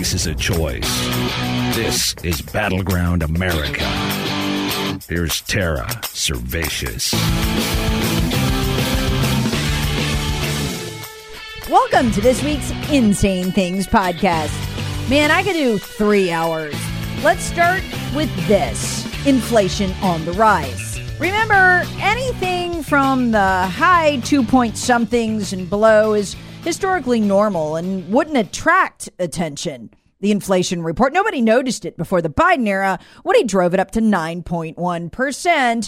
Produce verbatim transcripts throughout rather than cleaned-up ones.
choice is a choice. This is Battleground America. Here's Tara Servatius. Welcome to this week's Insane Things podcast. Man, I could do three hours. Let's start with this. Inflation on the rise. Remember, anything from the high two-point somethings and below is historically normal and wouldn't attract attention. The inflation report, nobody noticed it before the Biden era when he drove it up to nine point one percent.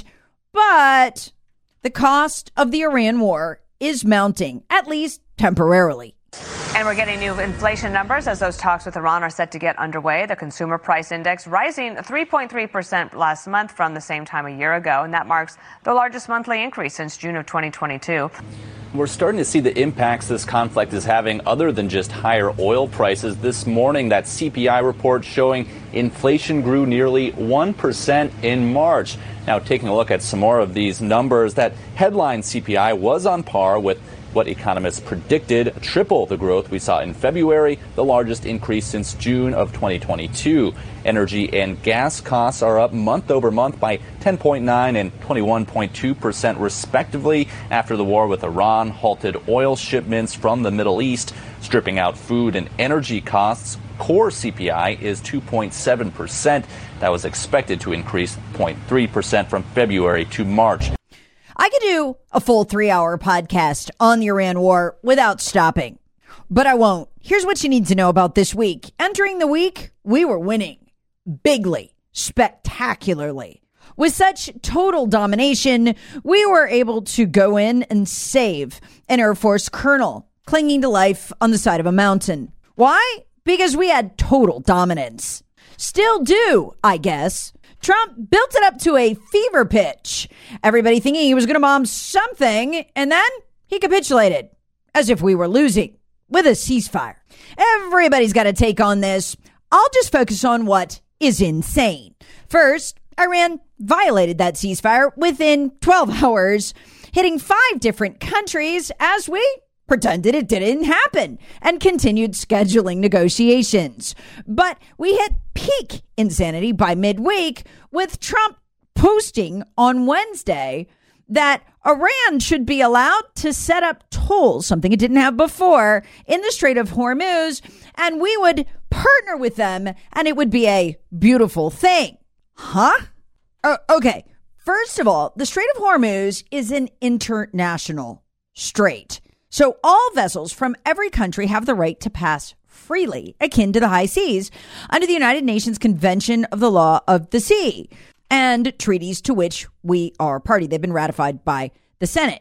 But the cost of the Iran war is mounting, at least temporarily. And we're getting new inflation numbers as those talks with Iran are set to get underway. The consumer price index rising three point three percent last month from the same time a year ago. And that marks the largest monthly increase since June of twenty twenty-two. We're starting to see the impacts this conflict is having other than just higher oil prices. This morning, that C P I report showing inflation grew nearly one percent in March. Now, taking a look at some more of these numbers, that headline C P I was on par with what economists predicted, triple the growth we saw in February, the largest increase since June of twenty twenty-two. Energy and gas costs are up month over month by ten point nine and twenty-one point two percent respectively after the war with Iran halted oil shipments from the Middle East, stripping out food and energy costs. Core C P I is two point seven percent. That was expected to increase zero point three percent from February to March. I could do a full three-hour podcast on the Iran war without stopping, but I won't. Here's what you need to know about this week. Entering the week, we were winning. Bigly, spectacularly. With such total domination, we were able to go in and save an Air Force colonel clinging to life on the side of a mountain. Why? Because we had total dominance. Still do, I guess. Trump built it up to a fever pitch. Everybody thinking he was going to bomb something, and then he capitulated as if we were losing with a ceasefire. Everybody's got to take on this. I'll just focus on what is insane. First, Iran violated that ceasefire within twelve hours, hitting five different countries as we pretended it didn't happen and continued scheduling negotiations. But we hit peak insanity by midweek with Trump posting on Wednesday that Iran should be allowed to set up tolls, something it didn't have before, in the Strait of Hormuz, and we would partner with them and it would be a beautiful thing. Huh? Uh, okay. First of all, the Strait of Hormuz is an international strait. So all vessels from every country have the right to pass freely, akin to the high seas, under the United Nations Convention of the Law of the Sea and treaties to which we are party. They've been ratified by the Senate.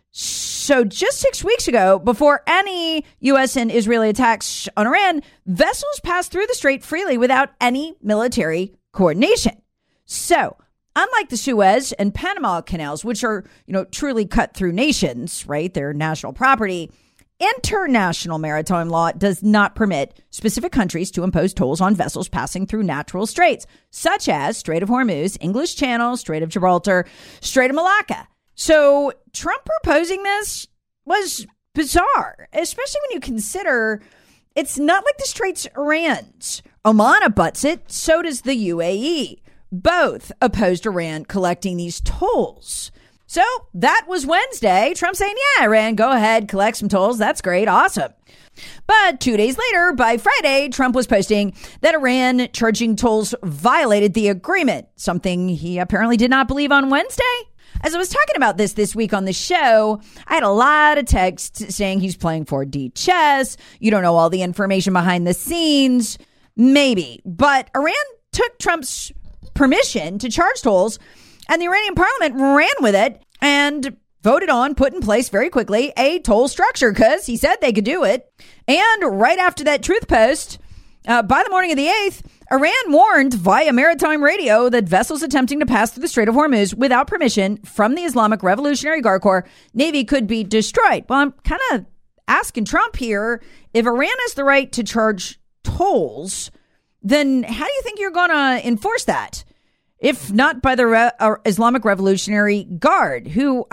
So just six weeks ago, before any U S and Israeli attacks on Iran, vessels passed through the strait freely without any military coordination. So unlike the Suez and Panama canals, which are, you know, truly cut through nations, right? They're national property. International maritime law does not permit specific countries to impose tolls on vessels passing through natural straits, such as Strait of Hormuz, English Channel, Strait of Gibraltar, Strait of Malacca. So Trump proposing this was bizarre, especially when you consider it's not like the strait's Iran's. Oman abuts it, so does the U A E. Both opposed Iran collecting these tolls. So that was Wednesday. Trump saying, yeah, Iran, go ahead, collect some tolls. That's great. Awesome. But two days later, by Friday, Trump was posting that Iran charging tolls violated the agreement, something he apparently did not believe on Wednesday. As I was talking about this this week on the show, I had a lot of texts saying he's playing four D chess. You don't know all the information behind the scenes. Maybe. But Iran took Trump's permission to charge tolls, and the Iranian parliament ran with it and voted on, put in place very quickly, a toll structure because he said they could do it. And right after that truth post, uh, by the morning of the eighth, Iran warned via maritime radio that vessels attempting to pass through the Strait of Hormuz without permission from the Islamic Revolutionary Guard Corps Navy could be destroyed. Well, I'm kind of asking Trump here, if Iran has the right to charge tolls, then how do you think you're going to enforce that? If not by the Re- uh, Islamic Revolutionary Guard, who I thought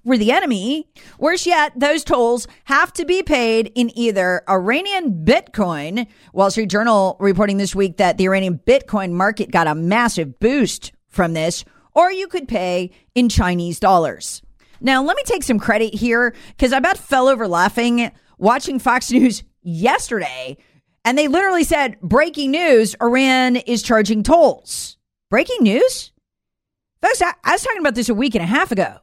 we're the enemy. Worse yet, those tolls have to be paid in either Iranian Bitcoin. Wall Street Journal reporting this week that the Iranian Bitcoin market got a massive boost from this, or you could pay in Chinese dollars. Now, let me take some credit here because I about fell over laughing watching Fox News yesterday, and they literally said, breaking news, Iran is charging tolls. Breaking news? Folks, I, I was talking about this a week and a half ago.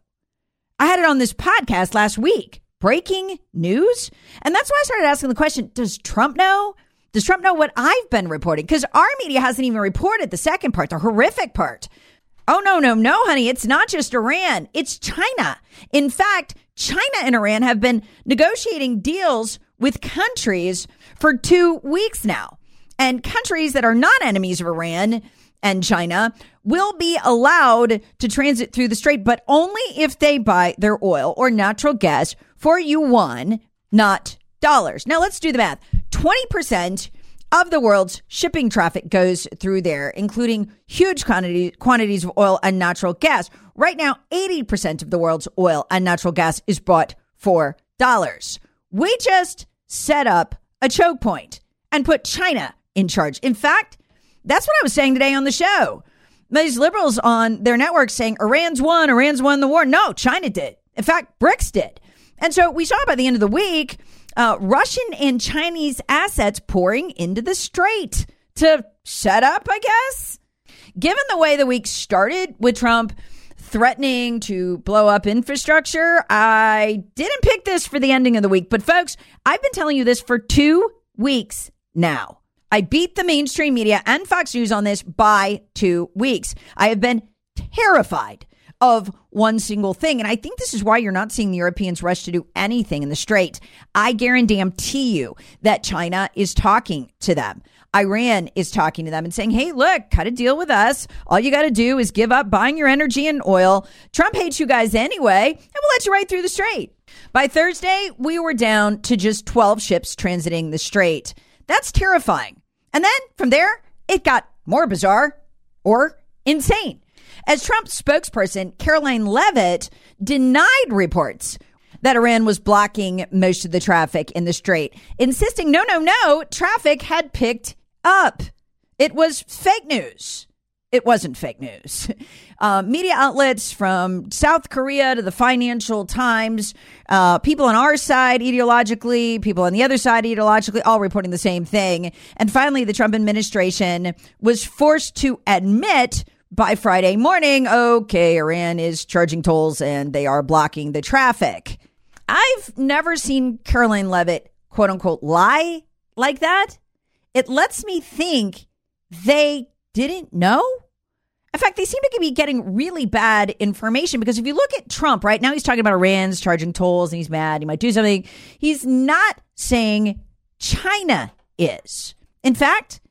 I had it on this podcast last week. Breaking news? And that's why I started asking the question, does Trump know? Does Trump know what I've been reporting? Because our media hasn't even reported the second part, the horrific part. Oh, no, no, no, honey. It's not just Iran. It's China. In fact, China and Iran have been negotiating deals with countries for two weeks now. And countries that are not enemies of Iran and China will be allowed to transit through the strait, but only if they buy their oil or natural gas for yuan, not dollars. Now, let's do the math. twenty percent of the world's shipping traffic goes through there, including huge quantity, quantities of oil and natural gas. Right now, eighty percent of the world's oil and natural gas is bought for dollars. We just set up a choke point and put China in charge. In fact, that's what I was saying today on the show. These liberals on their network saying Iran's won, Iran's won the war. No, China did. In fact, BRICS did. And so we saw by the end of the week, uh, Russian and Chinese assets pouring into the strait to set up, I guess. Given the way the week started with Trump threatening to blow up infrastructure, I didn't pick this for the ending of the week. But folks, I've been telling you this for two weeks now. I beat the mainstream media and Fox News on this by two weeks. I have been terrified of one single thing. And I think this is why you're not seeing the Europeans rush to do anything in the Strait. I guarantee you that China is talking to them. Iran is talking to them and saying, hey, look, cut a deal with us. All you got to do is give up buying your energy and oil. Trump hates you guys anyway, and we'll let you right through the Strait. By Thursday, we were down to just twelve ships transiting the Strait. That's terrifying. And then from there, it got more bizarre or insane. As Trump's spokesperson, Karoline Leavitt, denied reports that Iran was blocking most of the traffic in the Strait, insisting, no, no, no, traffic had picked up. It was fake news. It wasn't fake news. Uh, media outlets from South Korea to the Financial Times, uh, people on our side ideologically, people on the other side ideologically, all reporting the same thing. And finally, the Trump administration was forced to admit by Friday morning, okay, Iran is charging tolls and they are blocking the traffic. I've never seen Karoline Leavitt, quote unquote, lie like that. It lets me think they didn't know. In fact, they seem to be getting really bad information because if you look at Trump right now, he's talking about Iran's charging tolls and he's mad. He might do something. He's not saying China is. In fact,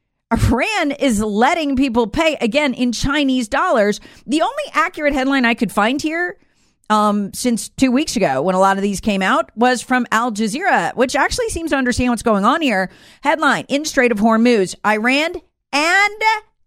Iran is letting people pay, again, in Chinese dollars. The only accurate headline I could find here um, since two weeks ago when a lot of these came out was from Al Jazeera, which actually seems to understand what's going on here. Headline, in Strait of Hormuz, Iran and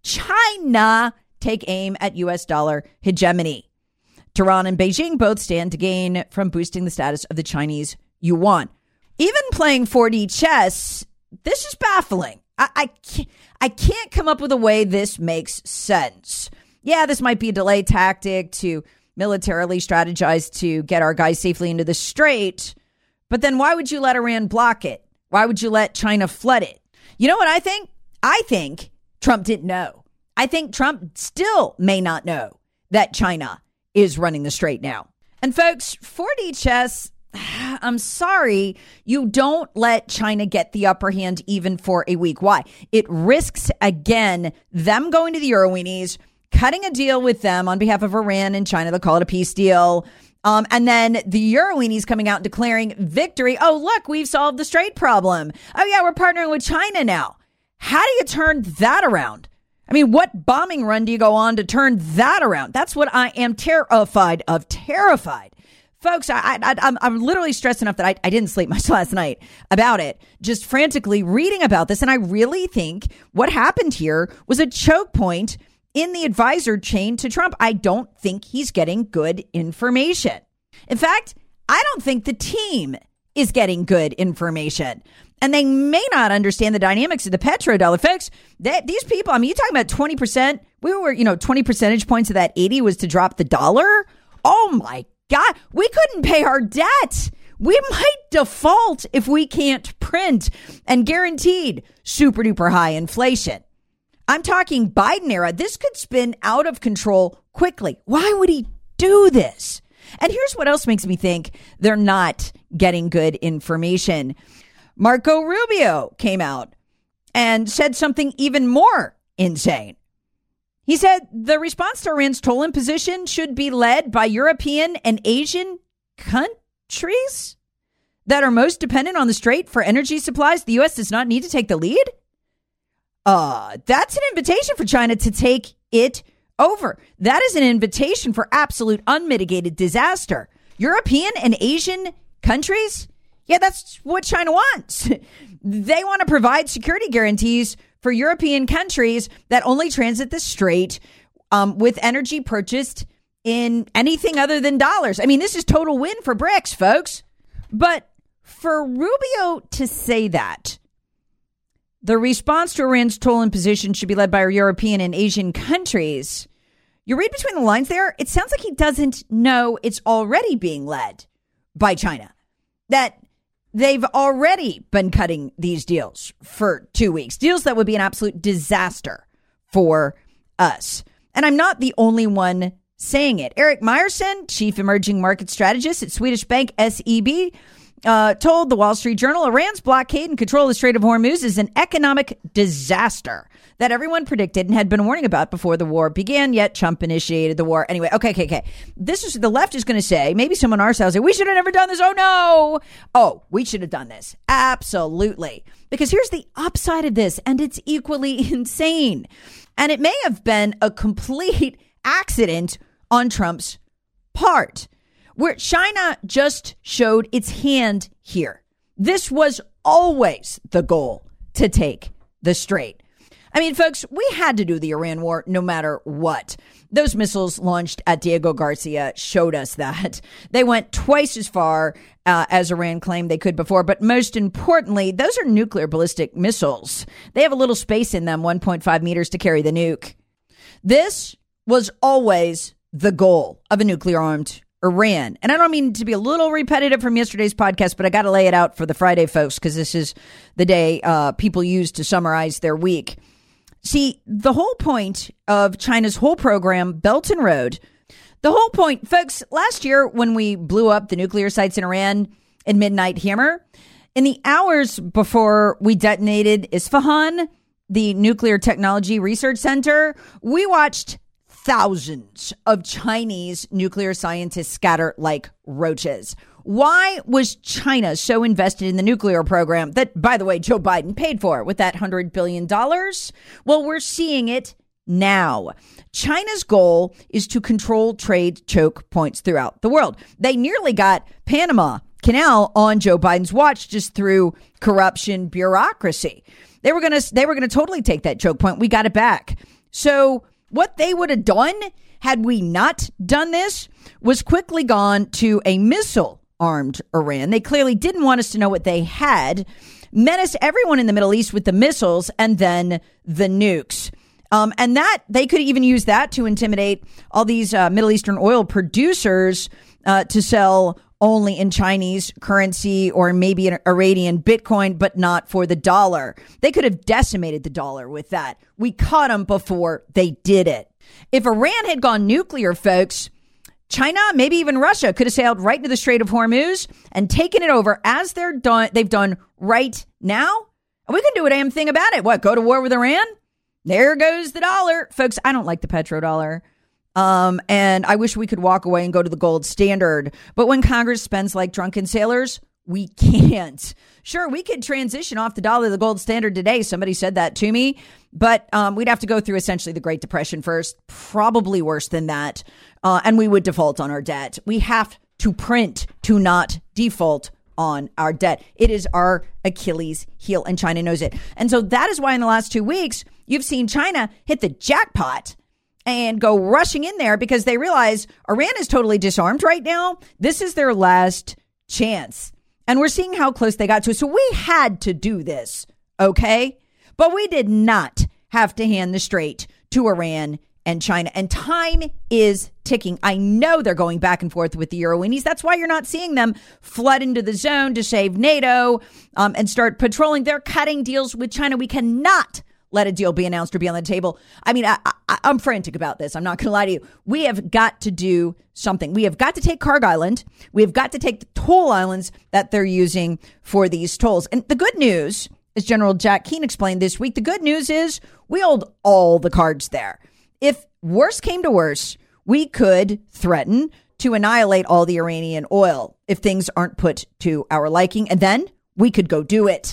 China take aim at U S dollar hegemony. Tehran and Beijing both stand to gain from boosting the status of the Chinese yuan. Even playing four D chess, this is baffling. I, I, can't, I can't come up with a way this makes sense. Yeah, this might be a delay tactic to militarily strategize to get our guys safely into the Strait. But then why would you let Iran block it? Why would you let China flood it? You know what I think? I think Trump didn't know. I think Trump still may not know that China is running the Strait now. And folks, four D chess, I'm sorry, you don't let China get the upper hand even for a week. Why? It risks, again, them going to the Euroweenies, cutting a deal with them on behalf of Iran and China. They'll call it a peace deal. Um, and then the Euroweenies coming out and declaring victory. Oh, look, we've solved the Strait problem. Oh, yeah, we're partnering with China now. How do you turn that around? I mean, what bombing run do you go on to turn that around? That's what I am terrified of. Terrified. Folks, I, I, I'm, I'm literally stressed enough that I, I didn't sleep much last night about it, just frantically reading about this. And I really think what happened here was a choke point in the advisor chain to Trump. I don't think he's getting good information. In fact, I don't think the team is getting good information. And they may not understand the dynamics of the petrodollar. Folks, that these people, I mean, you're talking about twenty percent. We were, you know, twenty percentage points of that eighty was to drop the dollar. Oh, my God. We couldn't pay our debt. We might default if we can't print, and guaranteed super duper high inflation. I'm talking Biden era. This could spin out of control quickly. Why would he do this? And here's what else makes me think they're not getting good information. Marco Rubio came out and said something even more insane. He said the response to Iran's toll imposition should be led by European and Asian countries that are most dependent on the strait for energy supplies. The U S does not need to take the lead. Uh, that's an invitation for China to take it over. That is an invitation for absolute unmitigated disaster. European and Asian countries? Yeah, that's what China wants. They want to provide security guarantees for European countries that only transit the strait um, with energy purchased in anything other than dollars. I mean, this is total win for BRICS, folks. But for Rubio to say that, the response to Iran's toll imposition should be led by our European and Asian countries. You read between the lines there, it sounds like he doesn't know it's already being led by China. That they've already been cutting these deals for two weeks. Deals that would be an absolute disaster for us. And I'm not the only one saying it. Eric Meyerson, chief emerging market strategist at Swedish bank S E B, Uh, told the Wall Street Journal Iran's blockade and control of the Strait of Hormuz is an economic disaster that everyone predicted and had been warning about before the war began, yet Trump initiated the war. Anyway, okay, okay, okay. This is the left is going to say, maybe someone on our side will say, we should have never done this. Oh, no. Oh, we should have done this. Absolutely. Because here's the upside of this, and it's equally insane. And it may have been a complete accident on Trump's part, where China just showed its hand here. This was always the goal, to take the strait. I mean, folks, we had to do the Iran war no matter what. Those missiles launched at Diego Garcia showed us that. They went twice as far uh, as Iran claimed they could before. But most importantly, those are nuclear ballistic missiles. They have a little space in them, one point five meters to carry the nuke. This was always the goal of a nuclear-armed Iran. And I don't mean to be a little repetitive from yesterday's podcast, but I got to lay it out for the Friday folks, because this is the day uh, people use to summarize their week. See, the whole point of China's whole program, Belt and Road, the whole point, folks, last year when we blew up the nuclear sites in Iran in Midnight Hammer, in the hours before we detonated Isfahan, the Nuclear Technology Research Center, we watched thousands of Chinese nuclear scientists scatter like roaches. Why was China so invested in the nuclear program that, by the way, Joe Biden paid for with that one hundred billion dollars? Well, we're seeing it now. China's goal is to control trade choke points throughout the world. They nearly got Panama Canal on Joe Biden's watch just through corruption bureaucracy. They were going to they were going to totally take that choke point. We got it back. So what they would have done had we not done this was quickly gone to a missile-armed Iran. They clearly didn't want us to know what they had, menaced everyone in the Middle East with the missiles and then the nukes. Um, and that they could even use that to intimidate all these uh, Middle Eastern oil producers uh, to sell only in Chinese currency or maybe an Iranian Bitcoin, but not for the dollar. They could have decimated the dollar with that. We caught them before they did it. If Iran had gone nuclear, folks, China, maybe even Russia, could have sailed right into the Strait of Hormuz and taken it over as they're done. They've done right now. And we can do a damn thing about it. What, go to war with Iran? There goes the dollar. Folks, I don't like the petrodollar. Um, and I wish we could walk away and go to the gold standard. But when Congress spends like drunken sailors, we can't. Sure, we could transition off the dollar to the gold standard today. Somebody said that to me. But um, we'd have to go through essentially the Great Depression first, probably worse than that. Uh, and we would default on our debt. We have to print to not default on our debt. It is our Achilles heel, and China knows it. And so that is why in the last two weeks, you've seen China hit the jackpot and go rushing in there because they realize Iran is totally disarmed right now. This is their last chance. And we're seeing how close they got to it. So we had to do this, okay? But we did not have to hand the Strait to Iran and China. And time is ticking. I know they're going back and forth with the Euroweenies. That's why you're not seeing them flood into the zone to save NATO um, and start patrolling. They're cutting deals with China. We cannot let a deal be announced or be on the table. I mean, I, I, I'm frantic about this. I'm not going to lie to you. We have got to do something. We have got to take Kharg Island. We have got to take the toll islands that they're using for these tolls. And the good news, as General Jack Keane explained this week, the good news is we hold all the cards there. If worse came to worse, we could threaten to annihilate all the Iranian oil if things aren't put to our liking, and then we could go do it.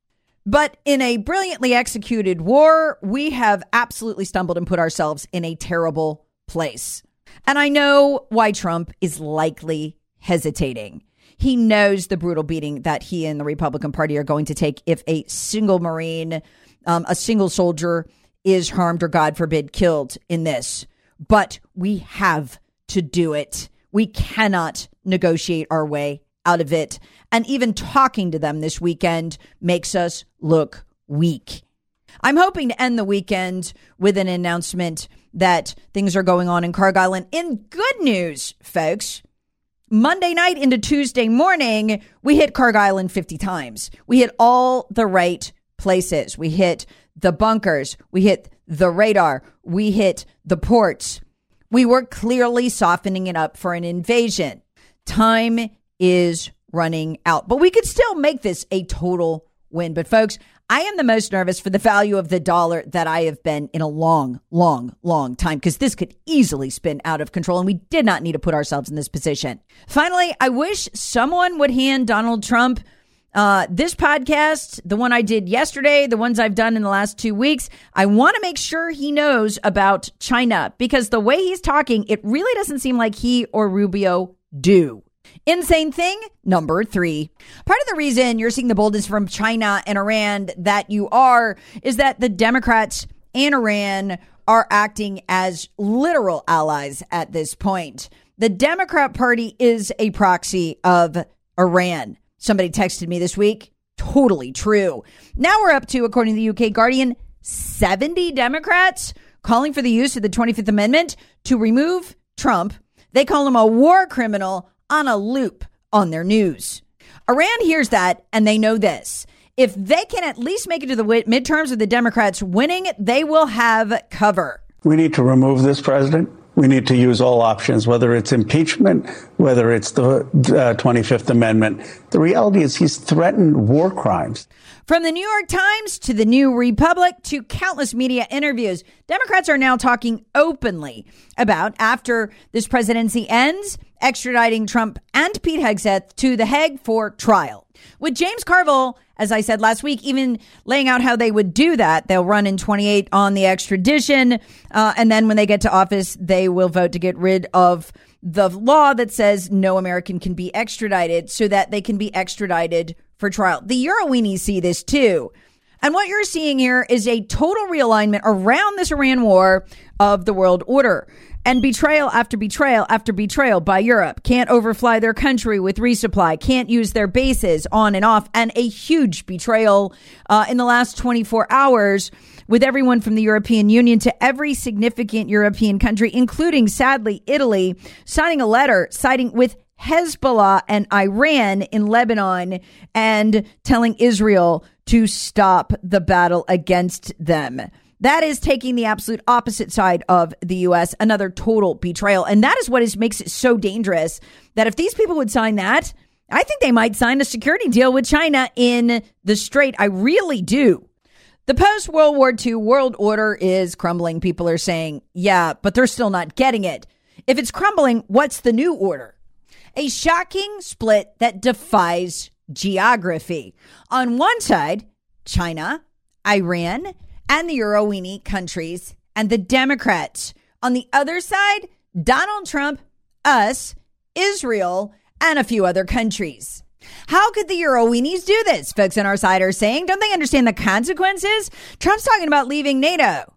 But in a brilliantly executed war, we have absolutely stumbled and put ourselves in a terrible place. And I know why Trump is likely hesitating. He knows the brutal beating that he and the Republican Party are going to take if a single Marine, um, a single soldier is harmed or, God forbid, killed in this. But we have to do it. We cannot negotiate our way out of it. And even talking to them this weekend makes us look weak. I'm hoping to end the weekend with an announcement that things are going on in Kharg Island. In good news, folks, Monday night into Tuesday morning, we hit Kharg Island fifty times. We hit all the right places. We hit the bunkers. We hit the radar. We hit the ports. We were clearly softening it up for an invasion. Time is running out, but we could still make this a total win. But folks, I am the most nervous for the value of the dollar that I have been in a long, long, long time, because this could easily spin out of control, and we did not need to put ourselves in this position. Finally, I wish someone would hand Donald Trump Uh, this podcast, the one I did yesterday, the ones I've done in the last two weeks. I want to make sure he knows about China, because the way he's talking, it really doesn't seem like he or Rubio do. Insane thing number three. Part of the reason you're seeing the boldness from China and Iran that you are is that the Democrats and Iran are acting as literal allies at this point. The Democrat Party is a proxy of Iran. Somebody texted me this week. Totally true. Now we're up to, according to the U K Guardian, seventy Democrats calling for the use of the twenty-fifth Amendment to remove Trump. They call him a war criminal on a loop on their news. Iran hears that, and they know this. If they can at least make it to the midterms with the Democrats winning, they will have cover. We need to remove this president. We need to use all options, whether it's impeachment, whether it's the uh, twenty-fifth Amendment. The reality is he's threatened war crimes. From the New York Times to the New Republic to countless media interviews, Democrats are now talking openly about, after this presidency ends, extraditing Trump and Pete Hegseth to The Hague for trial. With James Carville, as I said last week, even laying out how they would do that. They'll run in twenty-eight on the extradition. Uh, and then when they get to office, they will vote to get rid of the law that says no American can be extradited, so that they can be extradited for trial. The Euroweenies see this too. And what you're seeing here is a total realignment around this Iran war of the world order. And betrayal after betrayal after betrayal by Europe. Can't overfly their country with resupply. Can't use their bases on and off. And a huge betrayal uh, in the last twenty-four hours with everyone from the European Union to every significant European country, including, sadly, Italy, signing a letter siding with Hezbollah and Iran in Lebanon and telling Israel to stop the battle against them. That is taking the absolute opposite side of the U S, another total betrayal. And that is what is, makes it so dangerous, that if these people would sign that, I think they might sign a security deal with China in the Strait. I really do. The post-World War Two world order is crumbling. People are saying, yeah, but they're still not getting it. If it's crumbling, what's the new order? A shocking split that defies geography. On one side, China, Iran, and the Euroweenie countries, and the Democrats. On the other side, Donald Trump, us, Israel, and a few other countries. How could the Euroweenies do this? Folks on our side are saying, don't they understand the consequences? Trump's talking about leaving NATO.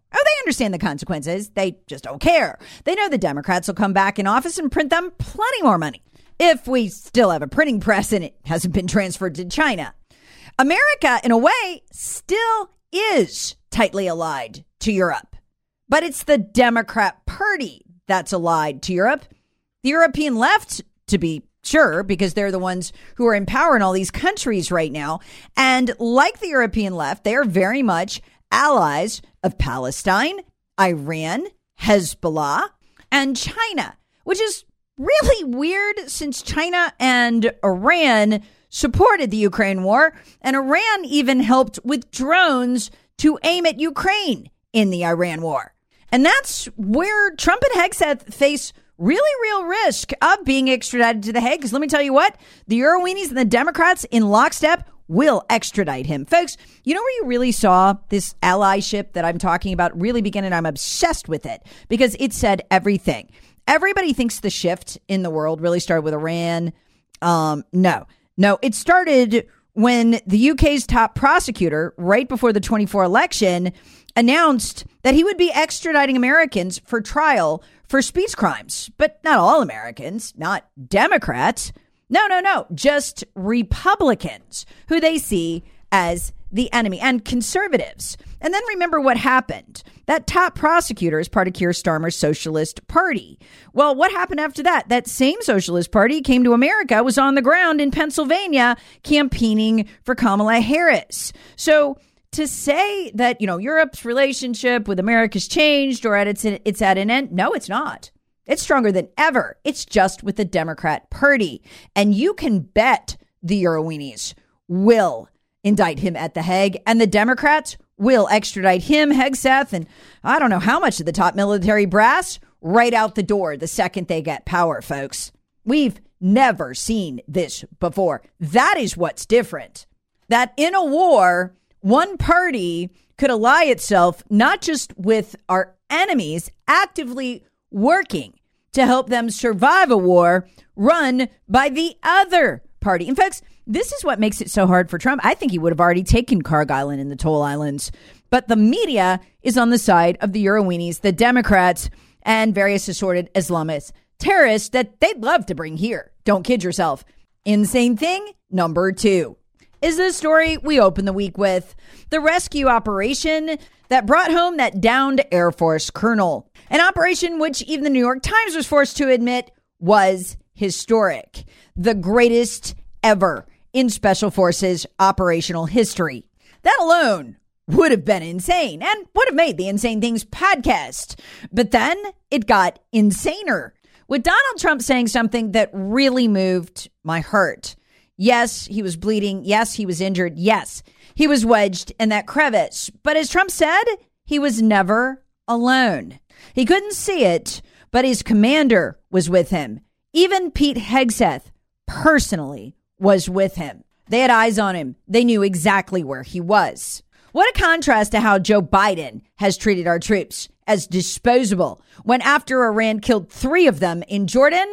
Oh, they understand the consequences. They just don't care. They know the Democrats will come back in office and print them plenty more money. If we still have a printing press and it hasn't been transferred to China. America, in a way, still is tightly allied to Europe. But it's the Democrat Party that's allied to Europe. The European left, to be sure, because they're the ones who are in power in all these countries right now. And like the European left, they are very much allies of Palestine, Iran, Hezbollah, and China, which is really weird since China and Iran supported the Ukraine war, and Iran even helped with drones to aim at Ukraine in the Iran war. And that's where Trump and Hegseth face really real risk of being extradited to The Hague. Because let me tell you what, the Euroweenies and the Democrats in lockstep will extradite him. Folks, you know where you really saw this allyship that I'm talking about really begin, and I'm obsessed with it because it said everything. Everybody thinks the shift in the world really started with Iran. Um, no, no, it started when the U K's top prosecutor, right before the twenty-four election, announced that he would be extraditing Americans for trial for speech crimes. But not all Americans, not Democrats. No, no, no, just Republicans who they see as the enemy and conservatives. And then remember what happened. That top prosecutor is part of Keir Starmer's Socialist Party. Well, what happened after that? That same Socialist Party came to America, was on the ground in Pennsylvania campaigning for Kamala Harris. So to say that, you know, Europe's relationship with America's changed or at its it's at an end, no, it's not. It's stronger than ever. It's just with the Democrat Party. And you can bet the Euroweenies will indict him at The Hague, and the Democrats will extradite him, Hegseth, and I don't know how much of the top military brass right out the door the second they get power, folks. We've never seen this before. That is what's different. That in a war, one party could ally itself not just with our enemies, actively working to help them survive a war run by the other party. In fact, this is what makes it so hard for Trump. I think he would have already taken Carg Island and the Toll Islands. But the media is on the side of the Euroweenies, the Democrats, and various assorted Islamist terrorists that they'd love to bring here. Don't kid yourself. Insane thing number two is the story we open the week with. The rescue operation that brought home that downed Air Force colonel. An operation which even the New York Times was forced to admit was historic. The greatest ever in Special Forces operational history. That alone would have been insane and would have made the Insane Things podcast. But then it got insaner with Donald Trump saying something that really moved my heart. Yes, he was bleeding. Yes, he was injured. Yes, he was wedged in that crevice. But as Trump said, he was never alone. He couldn't see it, but his commander was with him. Even Pete Hegseth personally was with him. They had eyes on him. They knew exactly where he was. What a contrast to how Joe Biden has treated our troops as disposable when after Iran killed three of them in Jordan,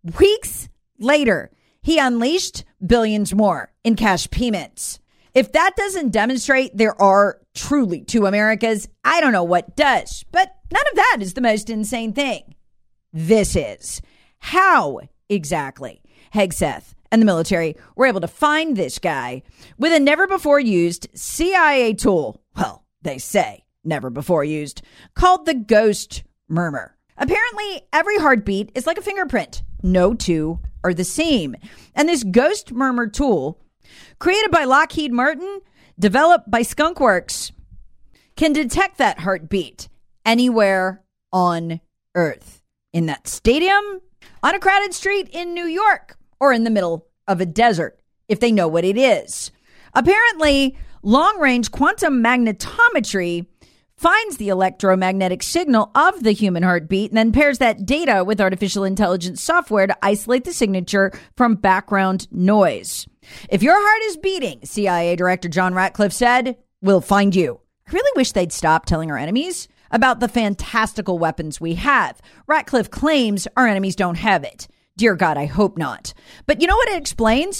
weeks later, he unleashed billions more in cash payments. If that doesn't demonstrate there are truly two Americas, I don't know what does. But none of that is the most insane thing. This is. How exactly Hegseth and the military were able to find this guy with a never before used C I A tool. Well, they say never before used, called the ghost murmur. Apparently, every heartbeat is like a fingerprint. No two are the same. And this ghost murmur tool, created by Lockheed Martin, developed by Skunkworks, can detect that heartbeat anywhere on Earth. In that stadium, on a crowded street in New York, or in the middle of a desert, if they know what it is. Apparently, long-range quantum magnetometry finds the electromagnetic signal of the human heartbeat and then pairs that data with artificial intelligence software to isolate the signature from background noise. If your heart is beating, C I A Director John Ratcliffe said, we'll find you. I really wish they'd stop telling our enemies about the fantastical weapons we have. Ratcliffe claims our enemies don't have it. Dear God, I hope not. But you know what it explains?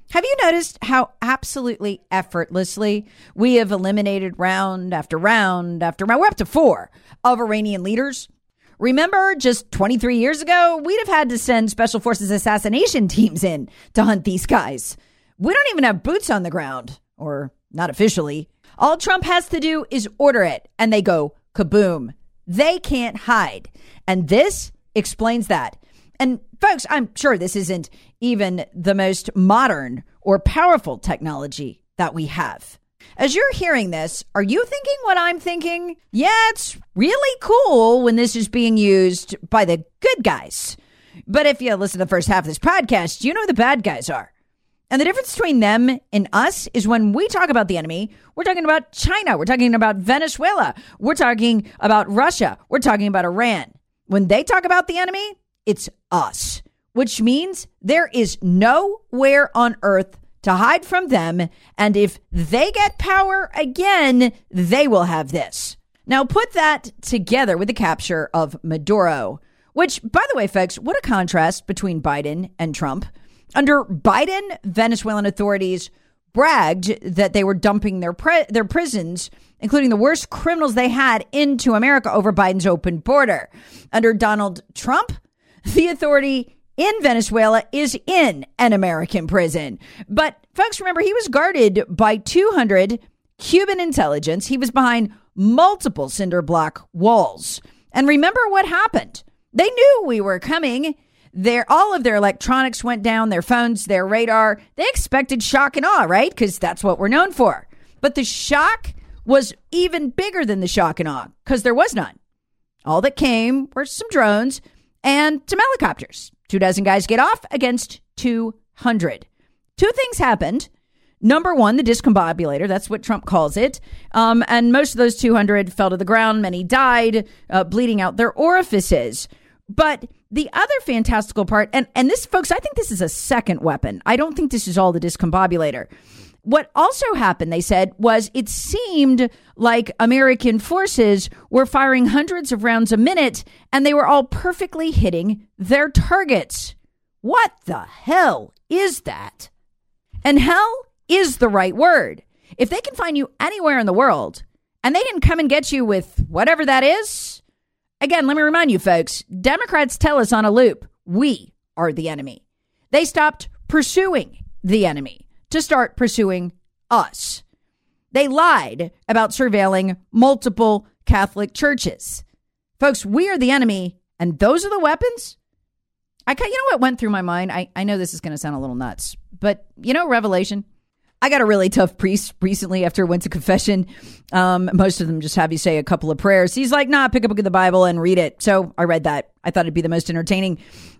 Have you noticed how absolutely effortlessly we have eliminated round after round after round? We're up to four of Iranian leaders. Remember, just twenty-three years ago, we'd have had to send special forces assassination teams in to hunt these guys. We don't even have boots on the ground, or not officially. All Trump has to do is order it, and they go kaboom. They can't hide. And this explains that. And folks, I'm sure this isn't even the most modern or powerful technology that we have. As you're hearing this, are you thinking what I'm thinking? Yeah, it's really cool when this is being used by the good guys. But if you listen to the first half of this podcast, you know who the bad guys are. And the difference between them and us is when we talk about the enemy, we're talking about China. We're talking about Venezuela. We're talking about Russia. We're talking about Iran. When they talk about the enemy, it's us, which means there is nowhere on earth to hide from them. And if they get power again, they will have this. Now, put that together with the capture of Maduro, which, by the way, folks, what a contrast between Biden and Trump. Under Biden, Venezuelan authorities bragged that they were dumping their pre- their prisons, including the worst criminals they had, into America over Biden's open border. Under Donald Trump, the authority in Venezuela is in an American prison. But folks, remember, he was guarded by two hundred Cuban intelligence. He was behind multiple cinder block walls. And remember what happened. They knew we were coming. Their, all of their electronics went down, their phones, their radar. They expected shock and awe, right? Because that's what we're known for. But the shock was even bigger than the shock and awe, because there was none. All that came were some drones and some helicopters. Two dozen guys get off against two hundred. Two things happened. Number one, the discombobulator. That's what Trump calls it. Um, and most of those two hundred fell to the ground. Many died, uh, bleeding out their orifices. But the other fantastical part, and, and this, folks, I think this is a second weapon. I don't think this is all the discombobulator. What also happened, they said, was it seemed like American forces were firing hundreds of rounds a minute, and they were all perfectly hitting their targets. What the hell is that? And hell is the right word. If they can find you anywhere in the world, and they didn't come and get you with whatever that is, again, let me remind you, folks, Democrats tell us on a loop, we are the enemy. They stopped pursuing the enemy to start pursuing us. They lied about surveilling multiple Catholic churches. Folks, we are the enemy, and those are the weapons? I, you know what went through my mind? I, I know this is going to sound a little nuts, but you know, Revelation. I got a really tough priest recently after I went to confession. Um, most of them just have you say a couple of prayers. He's like, nah, pick up a book of the Bible and read it. So I read that. I thought it'd be the most entertaining.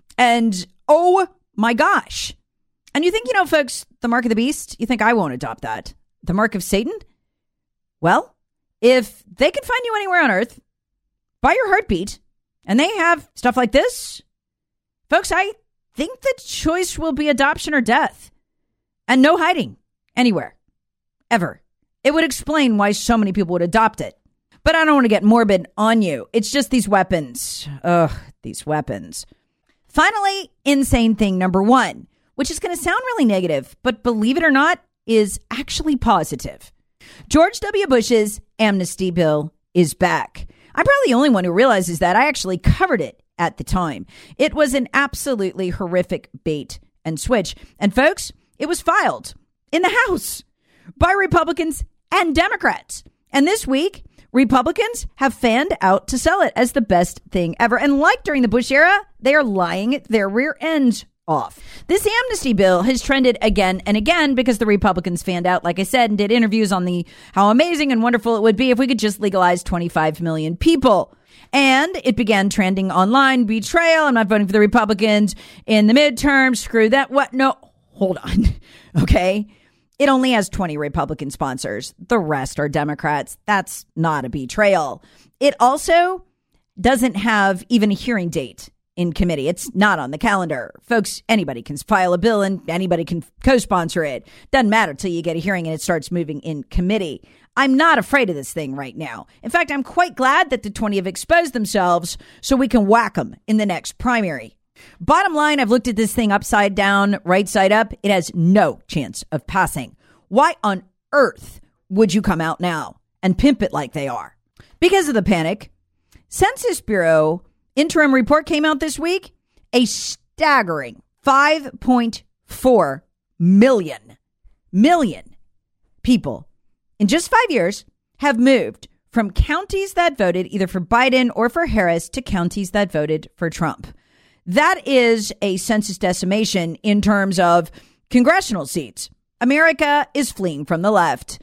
And oh my gosh. And you think, you know, folks, the mark of the beast, you think I won't adopt that? The mark of Satan? Well, if they can find you anywhere on earth by your heartbeat and they have stuff like this, folks, I think the choice will be adoption or death, and no hiding anywhere, ever. It would explain why so many people would adopt it. But I don't want to get morbid on you. It's just these weapons. Ugh, these weapons. Finally, insane thing number one, which is going to sound really negative, but believe it or not, is actually positive. George W. Bush's amnesty bill is back. I'm probably the only one who realizes that. I actually covered it at the time. It was an absolutely horrific bait and switch. And folks, it was filed in the House by Republicans and Democrats. And this week, Republicans have fanned out to sell it as the best thing ever. And like during the Bush era, they are lying their rear ends off. This amnesty bill has trended again and again because the Republicans fanned out, like I said, and did interviews on the how amazing and wonderful it would be if we could just legalize twenty-five million people. And it began trending online. Betrayal. I'm not voting for the Republicans in the midterms. Screw that. What? No, hold on. Okay. It only has twenty Republican sponsors. The rest are Democrats. That's not a betrayal. It also doesn't have even a hearing date in committee. It's not on the calendar. Folks, anybody can file a bill and anybody can co-sponsor it. Doesn't matter till you get a hearing and it starts moving in committee. I'm not afraid of this thing right now. In fact, I'm quite glad that the twenty have exposed themselves so we can whack them in the next primary. Bottom line, I've looked at this thing upside down, right side up. It has no chance of passing. Why on earth would you come out now and pimp it like they are? Because of the panic. Census Bureau interim report came out this week. A staggering five point four million, million people in just five years have moved from counties that voted either for Biden or for Harris to counties that voted for Trump. That is a census decimation in terms of congressional seats. America is fleeing from the left.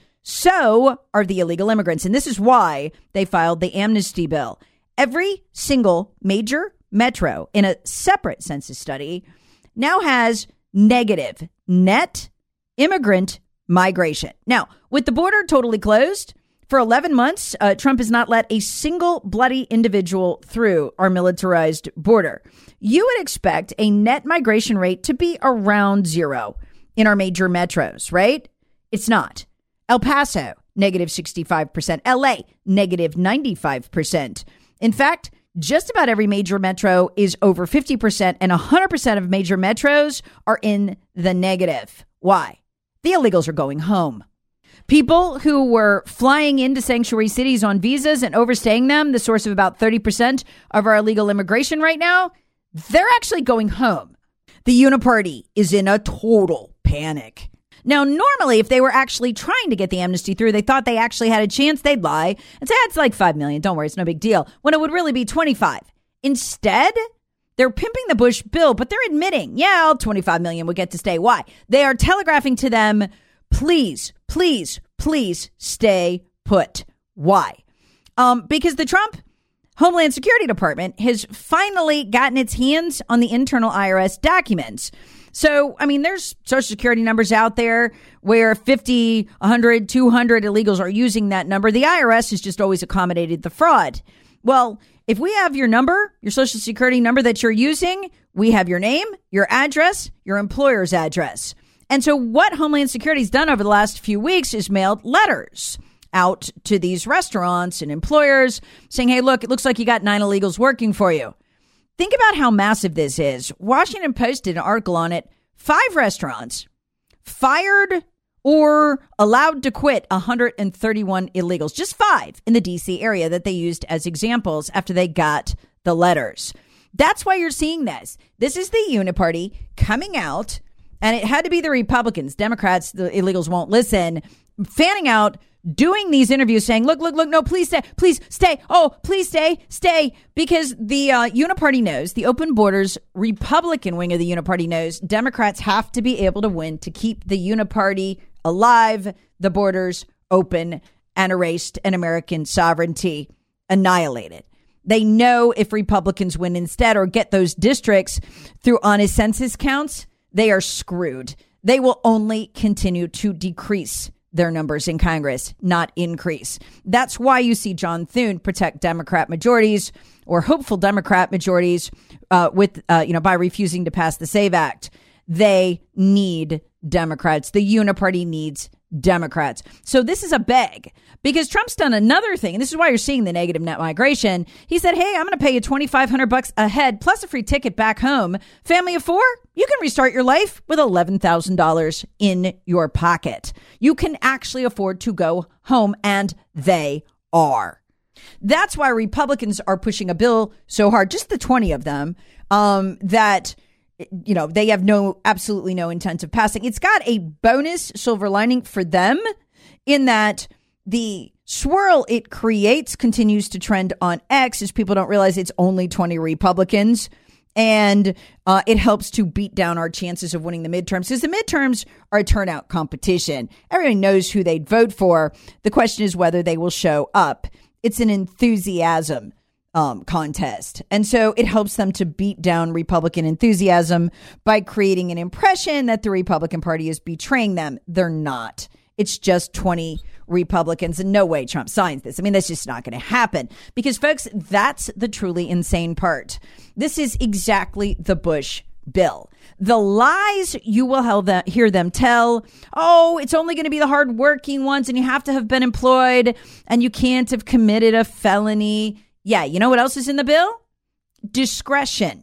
So are the illegal immigrants. And this is why they filed the amnesty bill. Every single major metro in a separate census study now has negative net immigrant migration. Now, with the border totally closed for eleven months, uh, Trump has not let a single bloody individual through our militarized border. You would expect a net migration rate to be around zero in our major metros, right? It's not. El Paso, negative sixty-five percent. L A, negative ninety-five percent. In fact, just about every major metro is over fifty percent, and one hundred percent of major metros are in the negative. Why? The illegals are going home. People who were flying into sanctuary cities on visas and overstaying them, the source of about thirty percent of our illegal immigration right now, they're actually going home. The Uniparty is in a total panic. Now, normally, if they were actually trying to get the amnesty through, they thought they actually had a chance, they'd lie and say, it's like five million. Don't worry, it's no big deal. When it would really be twenty-five. Instead, they're pimping the Bush bill, but they're admitting, yeah, all twenty-five million would get to stay. Why? They are telegraphing to them, please, please, please stay put. Why? Um, because the Trump Homeland Security Department has finally gotten its hands on the internal I R S documents. So, I mean, there's Social Security numbers out there where fifty, one hundred, two hundred illegals are using that number. The I R S has just always accommodated the fraud. Well, if we have your number, your Social Security number that you're using, we have your name, your address, your employer's address. And so what Homeland Security's done over the last few weeks is mailed letters out to these restaurants and employers saying, hey, look, it looks like you got nine illegals working for you. Think about how massive this is. Washington Post did an article on it. Five restaurants fired or allowed to quit one hundred thirty-one illegals, just five in the D C area that they used as examples after they got the letters. That's why you're seeing this. This is the Uniparty coming out, and it had to be the Republicans. Democrats, the illegals won't listen, fanning out, doing these interviews saying, look, look, look, no, please stay, please stay. Oh, please stay, stay. Because the uh, Uniparty knows, the open borders Republican wing of the Uniparty knows Democrats have to be able to win to keep the Uniparty alive, the borders open, and erased, and American sovereignty annihilated. They know if Republicans win instead or get those districts through honest census counts, they are screwed. They will only continue to decrease their numbers in Congress, not increase. That's why you see John Thune protect Democrat majorities or hopeful Democrat majorities uh, with, uh, you know, by refusing to pass the SAVE Act. They need Democrats. The Uniparty needs Democrats. So this is a beg because Trump's done another thing. And this is why you're seeing the negative net migration. He said, hey, I'm going to pay you twenty-five hundred bucks a head plus a free ticket back home. Family of four, you can restart your life with eleven thousand dollars in your pocket. You can actually afford to go home, and they are. That's why Republicans are pushing a bill so hard, just the twenty of them, um, that you know, they have no, absolutely no intent of passing. It's got a bonus silver lining for them in that the swirl it creates continues to trend on X as people don't realize it's only twenty Republicans. And uh, it helps to beat down our chances of winning the midterms because the midterms are a turnout competition. Everyone knows who they'd vote for. The question is whether they will show up. It's an enthusiasm Um, contest. And so it helps them to beat down Republican enthusiasm by creating an impression that the Republican Party is betraying them. They're not. It's just twenty Republicans, and no way Trump signs this. I mean, that's just not going to happen because, folks, that's the truly insane part. This is exactly the Bush bill. The lies you will hear them tell, oh, it's only going to be the hardworking ones, and you have to have been employed, and you can't have committed a felony. Yeah, you know what else is in the bill? Discretion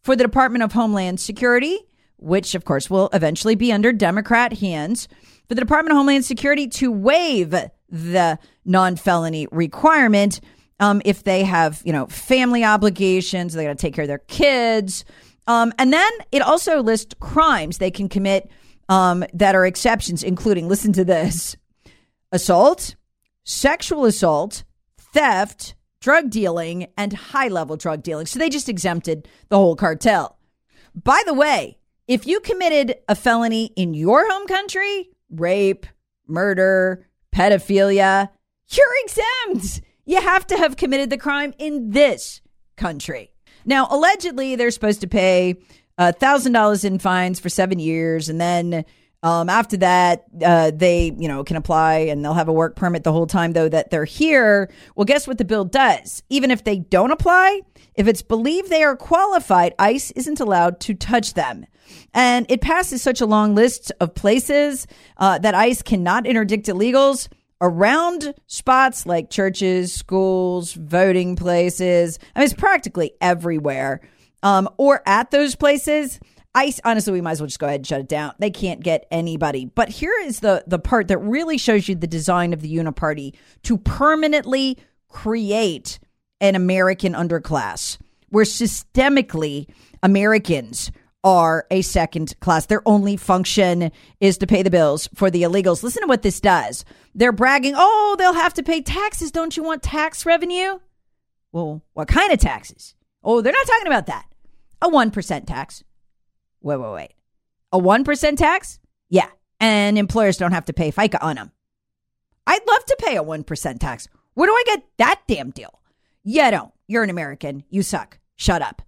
for the Department of Homeland Security, which, of course, will eventually be under Democrat hands, for the Department of Homeland Security to waive the non-felony requirement um, if they have, you know, family obligations, they got to take care of their kids. Um, and then it also lists crimes they can commit um, that are exceptions, including, listen to this, assault, sexual assault, theft, drug dealing, and high-level drug dealing. So they just exempted the whole cartel. By the way, if you committed a felony in your home country, rape, murder, pedophilia, you're exempt. You have to have committed the crime in this country. Now, allegedly, they're supposed to pay one thousand dollars in fines for seven years. And then um, after that, uh, they, you know, can apply and they'll have a work permit the whole time, though, that they're here. Well, guess what the bill does? Even if they don't apply, if it's believed they are qualified, ICE isn't allowed to touch them. And it passes such a long list of places uh, that ICE cannot interdict illegals around spots like churches, schools, voting places. I mean, it's practically everywhere. Um, or at those places, ICE, honestly, we might as well just go ahead and shut it down. They can't get anybody. But here is the, the part that really shows you the design of the Uniparty to permanently create an American underclass where systemically Americans are a second class. Their only function is to pay the bills for the illegals. Listen to what this does. They're bragging, oh, they'll have to pay taxes. Don't you want tax revenue? Well, what kind of taxes? Oh, they're not talking about that. A one percent tax. Wait, wait, wait. A one percent tax? Yeah. And employers don't have to pay FICA on them. I'd love to pay a one percent tax. Where do I get that damn deal? You don't. You're an American. You suck. Shut up.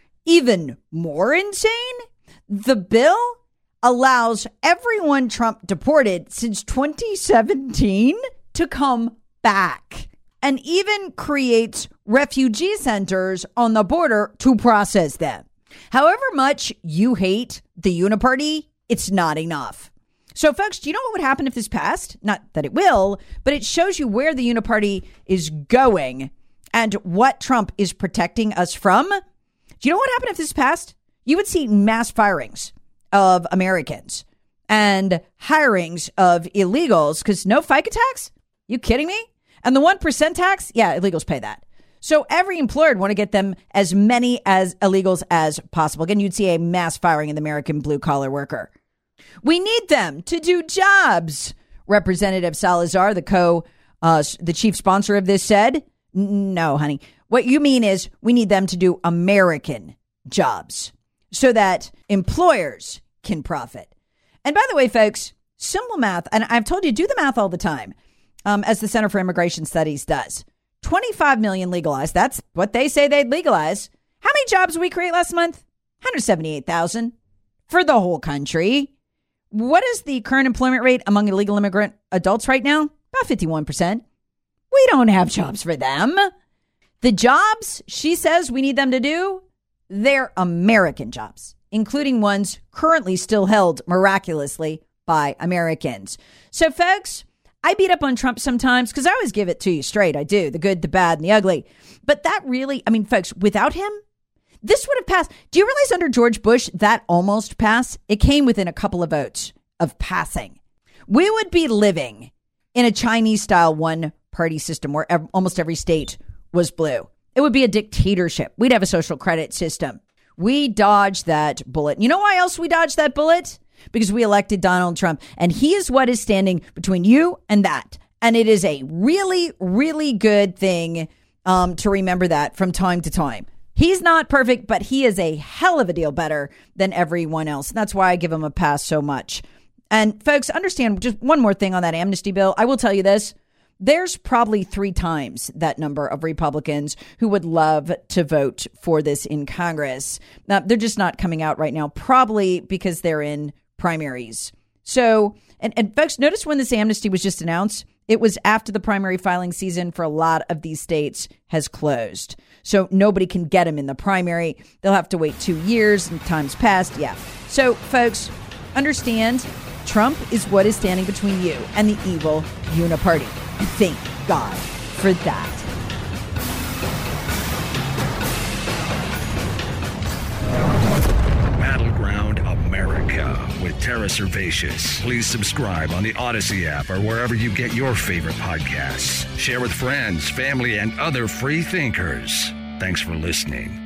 Even more insane, the bill allows everyone Trump deported since twenty seventeen to come back and even creates refugee centers on the border to process them. However much you hate the Uniparty, it's not enough. So, folks, do you know what would happen if this passed? Not that it will, but it shows you where the Uniparty is going and what Trump is protecting us from. Do you know what happened if this passed? You would see mass firings of Americans and hirings of illegals because no FICA tax? You kidding me? And the one percent tax? Yeah, illegals pay that. So every employer would want to get them as many as illegals as possible. Again, you'd see a mass firing of the American blue collar worker. We need them to do jobs. Representative Salazar, the co, uh, the chief sponsor of this, said, no, honey. What you mean is we need them to do American jobs so that employers can profit. And by the way, folks, simple math, and I've told you, do the math all the time, um, as the Center for Immigration Studies does. twenty-five million legalized. That's what they say they'd legalize. How many jobs did we create last month? one hundred seventy-eight thousand for the whole country. What is the current employment rate among illegal immigrant adults right now? About fifty-one percent. We don't have jobs for them. The jobs she says we need them to do, they're American jobs, including ones currently still held miraculously by Americans. So, folks, I beat up on Trump sometimes because I always give it to you straight. I do. The good, the bad, and the ugly. But that really, I mean, folks, without him, this would have passed. Do you realize under George Bush, that almost passed? It came within a couple of votes of passing. We would be living in a Chinese-style one-party system where ev- almost every state was blue. It would be a dictatorship. We'd have a social credit system. We dodged that bullet. You know why else we dodged that bullet? Because we elected Donald Trump. And he is what is standing between you and that. And it is a really, really good thing um, to remember that from time to time. He's not perfect, but he is a hell of a deal better than everyone else. And that's why I give him a pass so much. And folks, understand just one more thing on that amnesty bill. I will tell you this. There's probably three times that number of Republicans who would love to vote for this in Congress. Now, they're just not coming out right now, probably because they're in primaries. So, and, and folks, notice when this amnesty was just announced, it was after the primary filing season for a lot of these states has closed. So nobody can get them in the primary. They'll have to wait two years and time's passed. Yeah. So, folks, understand Trump is what is standing between you and the evil Uniparty. And thank God for that. Tara Servatius. Please subscribe on the Odyssey app or wherever you get your favorite podcasts. Share with friends, family, and other free thinkers. Thanks for listening.